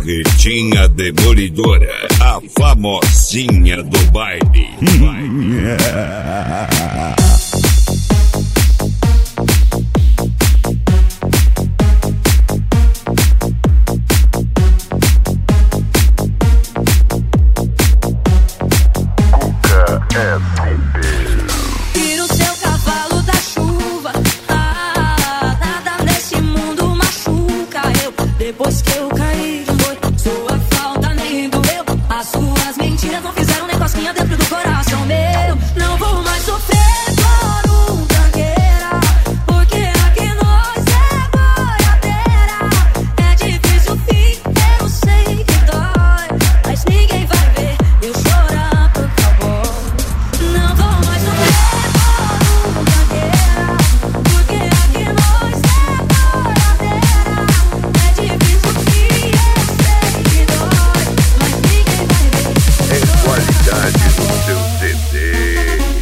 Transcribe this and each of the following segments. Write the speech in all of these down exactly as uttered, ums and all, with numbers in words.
Carretinha demolidora, a famosinha do baile. Tira o seu cavalo da chuva. Ah, nada nesse mundo machuca eu. Depois que eu caí, foi sua falta nem doeu. As suas mentiras não fizeram nem cosquinha dentro do coração meu. Não vou mais sofrer por um tranqueira, porque aqui nós é boiadeira. É difícil o fim, eu sei que dói, mas ninguém vai ver eu chorar por favor. Não vou mais sofrer por um tranqueira, porque aqui nós é boiadeira. É difícil o fim, eu sei que dói, mas ninguém vai ver. É qualidade do seu C D.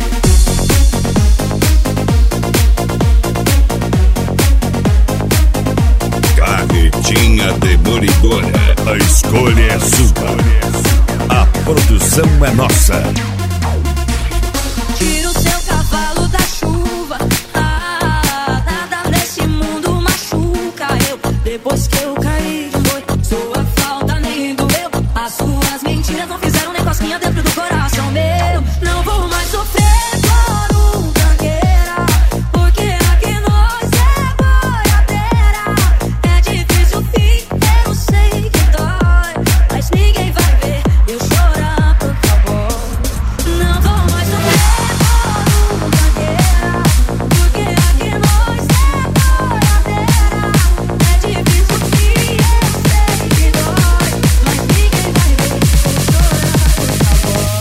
Carretinha demolidora, a escolha é sua, a produção é nossa. Tira o seu cavalo da chuva. Ah, nada nesse mundo machuca eu. Depois que eu caí, foi sua falta nem doeu. As suas mentiras não fizeram nem cosquinha dentro do coração meu. Não vou mais sofrer por um tranqueira, porque aqui nós é boiadeira. É difícil o fim, eu sei que dói, mas ninguém vai ver eu chorar por favor. Não vou mais sofrer por um tranqueira, porque aqui nós é boiadeira. É difícil o fim, eu sei que dói, mas ninguém vai ver eu chorar por favor.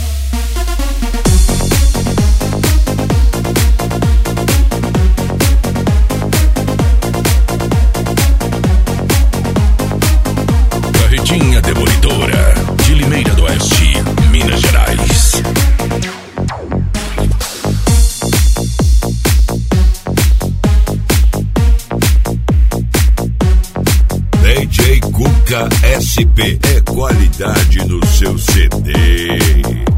Carretinha demolidora, de Limeira do Oeste, Minas Gerais. D J Cuca S P é qualidade no seu C D.